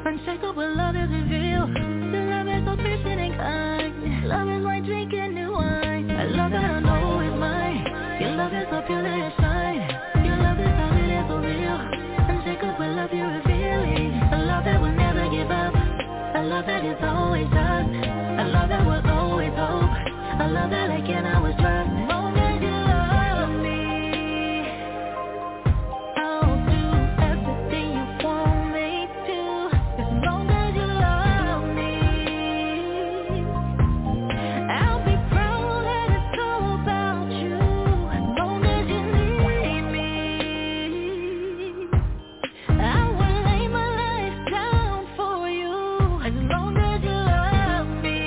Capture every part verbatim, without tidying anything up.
Unshakable love is revealed. Your love is so patient and kind. Love is like drinking new wine. A love that I know is mine. Your love is so pure that it shine. Your love is solid and so real. Unshakable love you're revealing. A love that will never give up. A love that is always us. A love that will always hope. A love that I can always trust. Long as you love me, I'll do everything you want me to. As long as you love me, I'll be proud that it's all about you. As long as you need me, I will lay my life down for you. As long as you love me,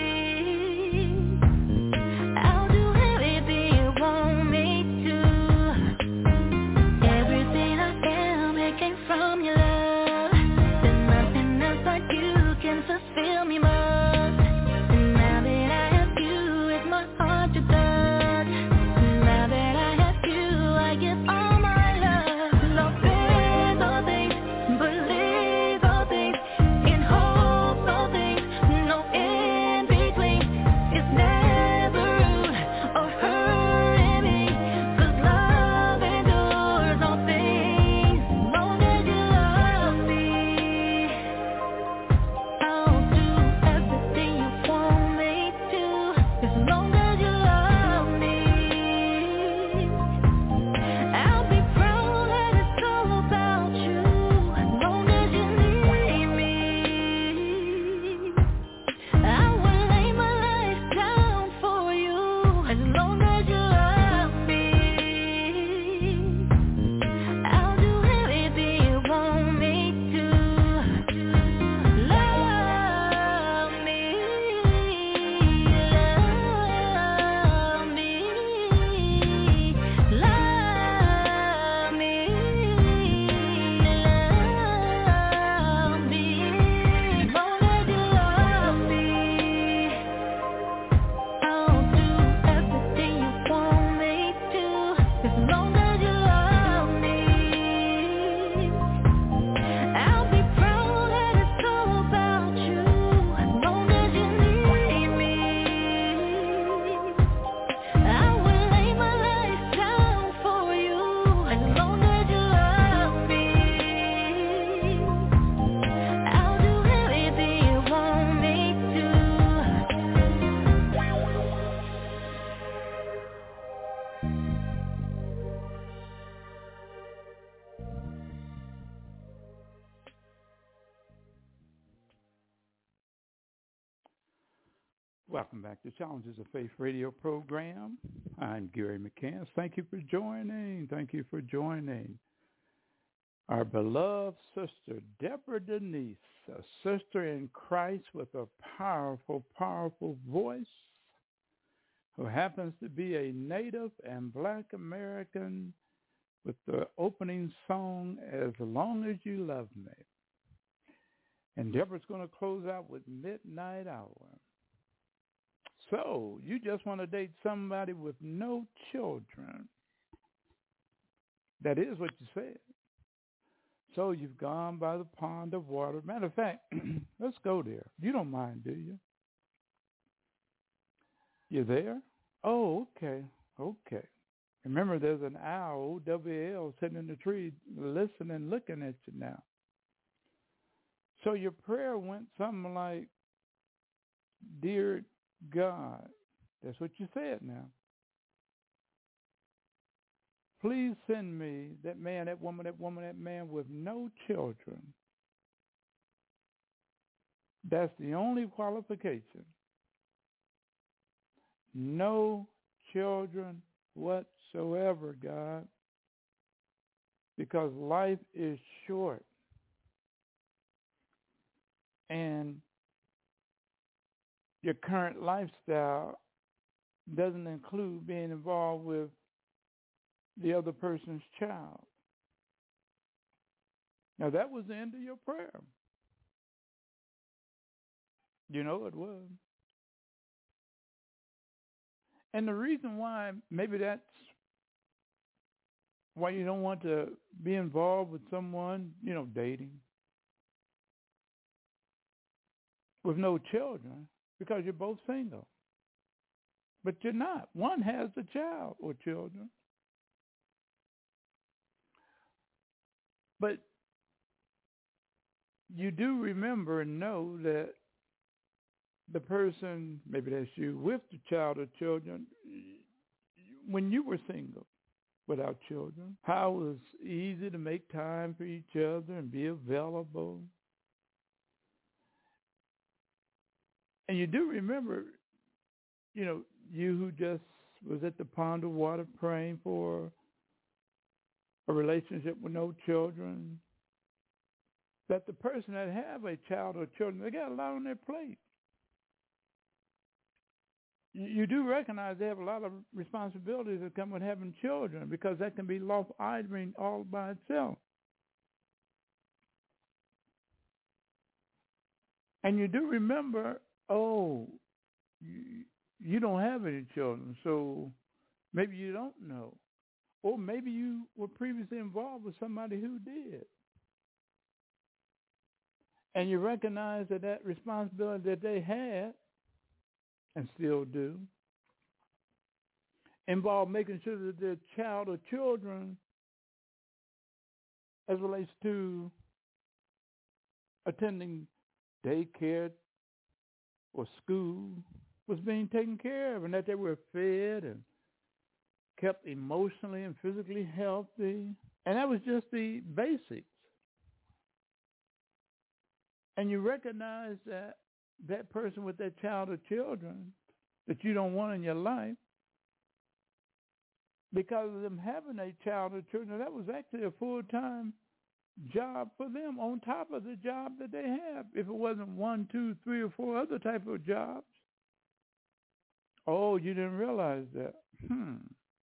I'll do everything you want me to. Everything I am, it came from your love. There's nothing else like you can fulfill me more. And now that I have you, it's my heart to touch. Now that I have you, I give all my love. Love is all things, believe all things, in hope all things, no in between. It's never rude or hurting me, 'cause love endures all things. As long as you love me, I'll do everything you want me to. As long as you love me, I'll be proud that it's all about you. As long as you need me, I will lay my life down for you. As long as you love me, I'll do everything you want me to. Love me, love me, love me, love me. As long as you love me, I'll do everything you want me to. As long as you love me, I'll be proud that it's all about you. As long as you need me, I will lay my life down for you. As long as you love me, I'll do everything you want me to. Welcome back to Challenges of Faith radio program. I'm Gary McCants. Thank you for joining. Thank you for joining. Our beloved sister, Deborah Denise, a sister in Christ with a powerful, powerful voice, who happens to be a native and black American with the opening song, As Long as You Love Me. And Deborah's going to close out with Midnight Hour. So, you just want to date somebody with no children. That is what you said. So you've gone by the pond of water. Matter of fact, let's go there. You don't mind, do you? You there? Oh, okay. Okay. Remember, there's an owl, O W L, sitting in the tree listening, looking at you now. So your prayer went something like, Dear God, that's what you said now. Please send me that man, that woman, that woman, that man with no children. That's the only qualification. No children whatsoever, God, because life is short. And your current lifestyle doesn't include being involved with the other person's child. Now, that was the end of your prayer. You know it was. And the reason why, maybe that's why you don't want to be involved with someone, you know, dating, with no children because you're both single. But you're not. One has a child or children. But you do remember and know that the person, maybe that's you, with the child or children, when you were single without children, how it was easy to make time for each other and be available. And you do remember, you know, you who just was at the pond of water praying for a relationship with no children, that the person that have a child or children, they got a lot on their plate. You, you do recognize they have a lot of responsibilities that come with having children, because that can be life-altering all by itself. And you do remember, oh, you, you don't have any children, so maybe you don't know. Or maybe you were previously involved with somebody who did. And you recognize that that responsibility that they had, and still do, involved making sure that their child or children, as relates to attending daycare or school, was being taken care of, and that they were fed and kept emotionally and physically healthy. And that was just the basics. And you recognize that that person with that child or children that you don't want in your life, because of them having a child or children, that was actually a full-time job for them on top of the job that they have. If it wasn't one, two, three, or four other type of jobs. Oh, you didn't realize that. Hmm.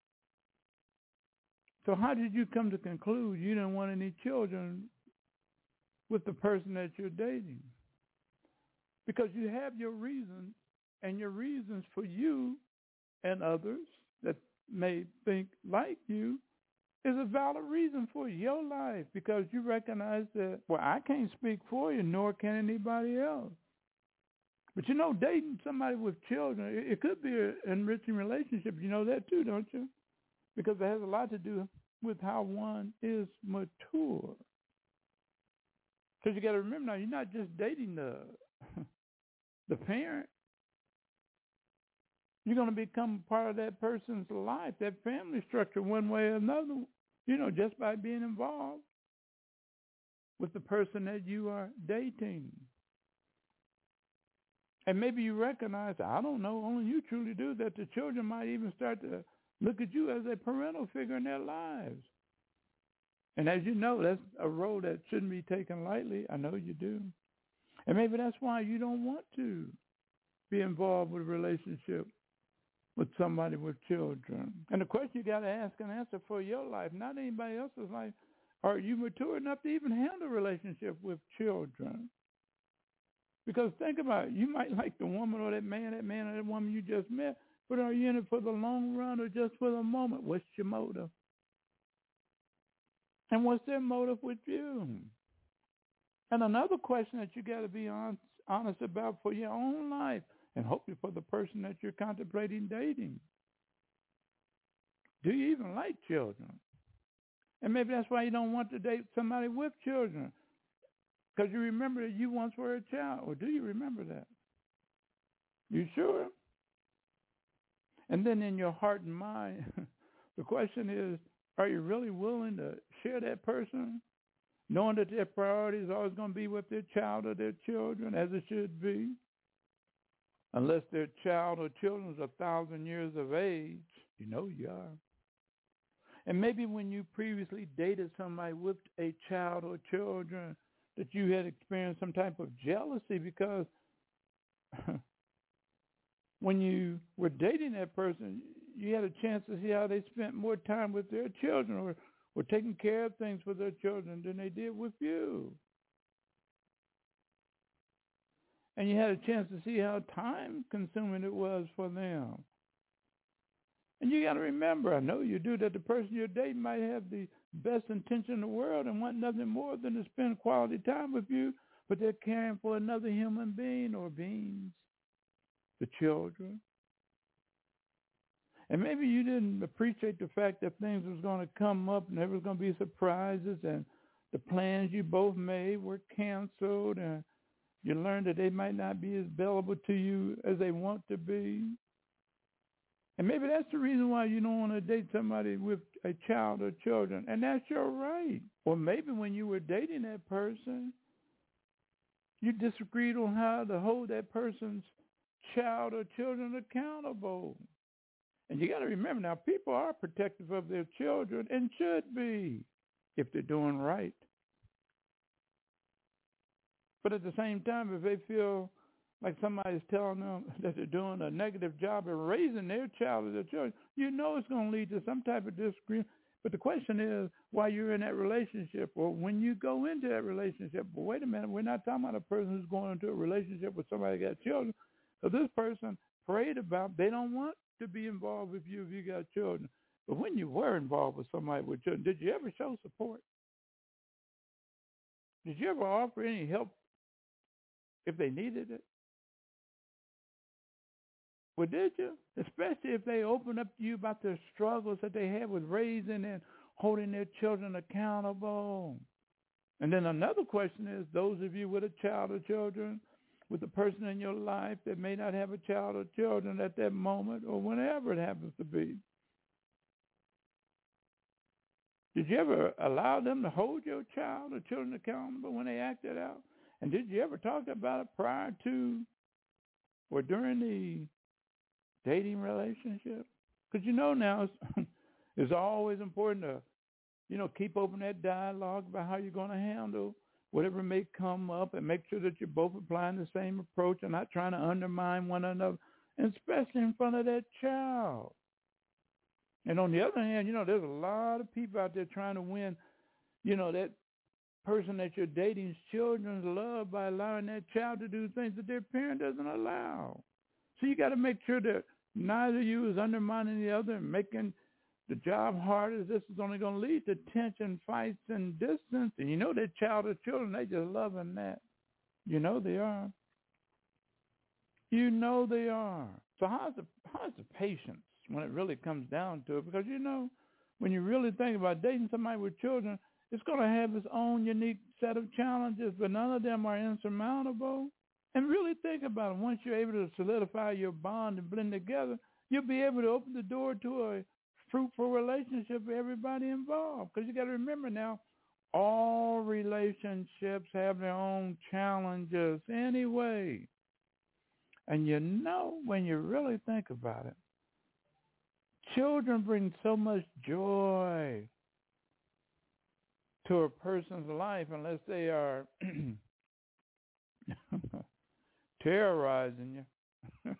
So how did you come to conclude you didn't want any children with the person that you're dating? Because you have your reasons, and your reasons for you and others that may think like you is a valid reason for your life, because you recognize that, well, I can't speak for you, nor can anybody else. But you know, dating somebody with children, it, it could be an enriching relationship. You know that too, don't you? Because it has a lot to do with how one is mature. Because you got to remember now, you're not just dating the the parent. You're going to become part of that person's life, that family structure, one way or another, you know, just by being involved with the person that you are dating. And maybe you recognize, I don't know, only you truly do, that the children might even start to look at you as a parental figure in their lives. And as you know, that's a role that shouldn't be taken lightly. I know you do. And maybe that's why you don't want to be involved with a relationship with somebody with children. And the question you got to ask and answer for your life, not anybody else's life, are you mature enough to even handle a relationship with children? Because think about it, you might like the woman or that man, that man or that woman you just met, but are you in it for the long run or just for the moment? What's your motive? And what's their motive with you? And another question that you got to be on, honest about for your own life, and hopefully for the person that you're contemplating dating. Do you even like children? And maybe that's why you don't want to date somebody with children, because you remember that you once were a child. Or do you remember that? You sure? And then in your heart and mind, the question is, are you really willing to share that person, knowing that their priority is always going to be with their child or their children, as it should be? Unless their child or children is a thousand years of age, you know you are. And maybe when you previously dated somebody with a child or children, that you had experienced some type of jealousy, because when you were dating that person, you had a chance to see how they spent more time with their children, or were taking care of things for their children than they did with you. And you had a chance to see how time-consuming it was for them. And you got to remember, I know you do, that the person you're dating might have the best intention in the world and want nothing more than to spend quality time with you, but they're caring for another human being or beings, the children. And maybe you didn't appreciate the fact that things was going to come up and there was going to be surprises and the plans you both made were canceled and you learned that they might not be as available to you as they want to be. And maybe that's the reason why you don't want to date somebody with a child or children. And that's your right. Or maybe when you were dating that person, you disagreed on how to hold that person's child or children accountable. And you got to remember now, people are protective of their children and should be if they're doing right. But at the same time, if they feel like somebody's telling them that they're doing a negative job of raising their child or their children, you know it's going to lead to some type of disagreement. But the question is, while you're in that relationship or when you go into that relationship, but wait a minute, we're not talking about a person who's going into a relationship with somebody that got children. So this person prayed about, they don't want to be involved with you if you got children. But when you were involved with somebody with children, did you ever show support? Did you ever offer any help if they needed it? Well, did you? Especially if they opened up to you about the struggles that they had with raising and holding their children accountable. And then another question is, those of you with a child or children, with a person in your life that may not have a child or children at that moment or whenever it happens to be, did you ever allow them to hold your child or children accountable when they acted out? And did you ever talk about it prior to or during the dating relationship? Because you know now it's, it's always important to, you know, keep open that dialogue about how you're going to handle whatever may come up and make sure that you're both applying the same approach and not trying to undermine one another, and especially in front of that child. And on the other hand, you know, there's a lot of people out there trying to win, you know, that person that you're dating's children's love by allowing that child to do things that their parent doesn't allow. So you got to make sure that neither of you is undermining the other and making the job harder. This is only going to lead to tension, fights, and distance. And you know that child or children, they just loving that. You know they are. You know they are. So how's the, how's the patience when it really comes down to it? Because, you know, when you really think about dating somebody with children, it's going to have its own unique set of challenges, but none of them are insurmountable. And really think about it. Once you're able to solidify your bond and blend together, you'll be able to open the door to a fruitful relationship for everybody involved. Because you got to remember now, all relationships have their own challenges anyway. And you know, when you really think about it, children bring so much joy to a person's life unless they are terrorizing you.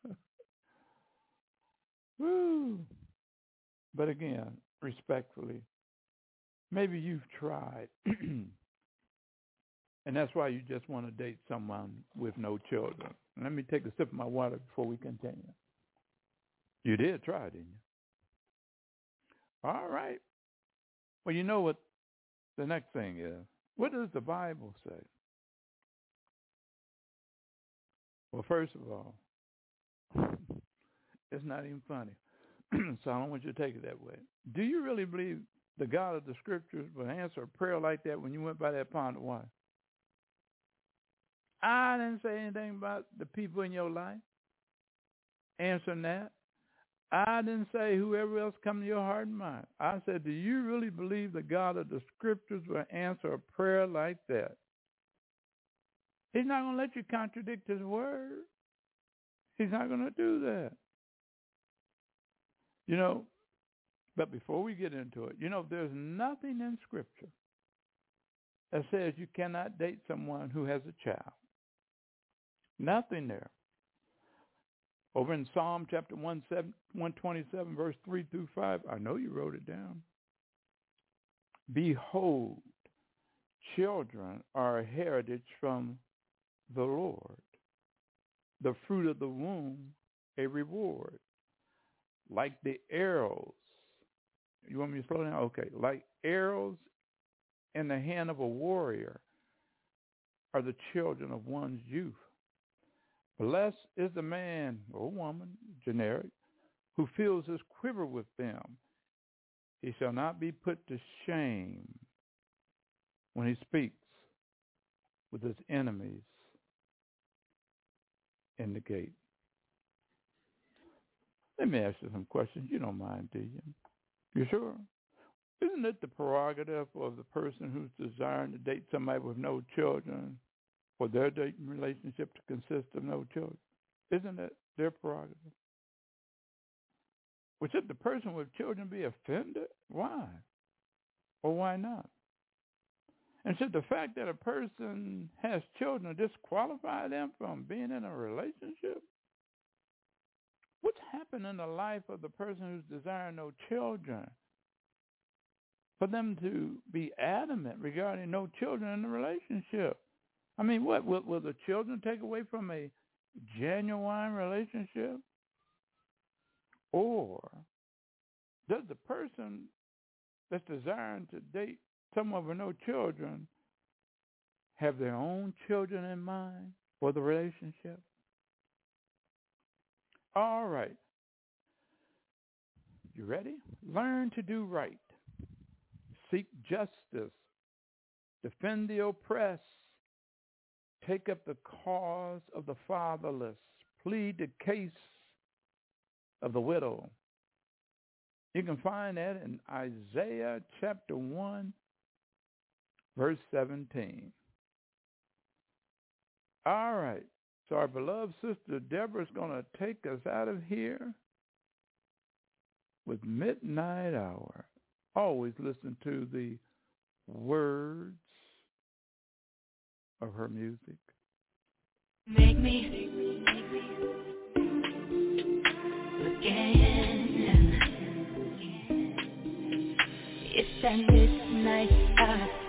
Woo. But again, respectfully, maybe you've tried. And that's why you just want to date someone with no children. Let me take a sip of my water before we continue. You did try, didn't you? All right. Well, you know what the next thing is. What does the Bible say? Well, first of all, it's not even funny. So I don't want you to take it that way. Do you really believe the God of the Scriptures would answer a prayer like that when you went by that pond of water? I didn't say anything about the people in your life answering that. I didn't say whoever else come to your heart and mind. I said, do you really believe the God of the Scriptures will answer a prayer like that? He's not going to let you contradict his word. He's not going to do that. You know, but before we get into it, you know, there's nothing in Scripture that says you cannot date someone who has a child. Nothing there. Over in Psalm chapter one twenty-seven, verse three through five, I know you wrote it down. Behold, children are a heritage from the Lord, the fruit of the womb a reward. Like the arrows. You want me to slow down? Okay. Like arrows in the hand of a warrior are the children of one's youth. Blessed is the man or woman, generic, who fills his quiver with them. He shall not be put to shame when he speaks with his enemies in the gate. Let me ask you some questions. You don't mind, do you? You sure? Isn't it the prerogative of the person who's desiring to date somebody with no children for their dating relationship to consist of no children? Isn't that their prerogative? Well, should the person with children be offended? Why? Or why not? And should the fact that a person has children disqualify them from being in a relationship? What's happened in the life of the person who's desiring no children for them to be adamant regarding no children in the relationship? I mean, what, will, will the children take away from a genuine relationship? Or does the person that's desiring to date someone with no children have their own children in mind for the relationship? All right. You ready? Learn to do right. Seek justice. Defend the oppressed. Take up the cause of the fatherless. Plead the case of the widow. You can find that in Isaiah chapter one, verse seventeen. All right. So our beloved sister Deborah is going to take us out of here with Midnight Hour. Always listen to the words of her music. Make me, make me again. It's that midnight hour.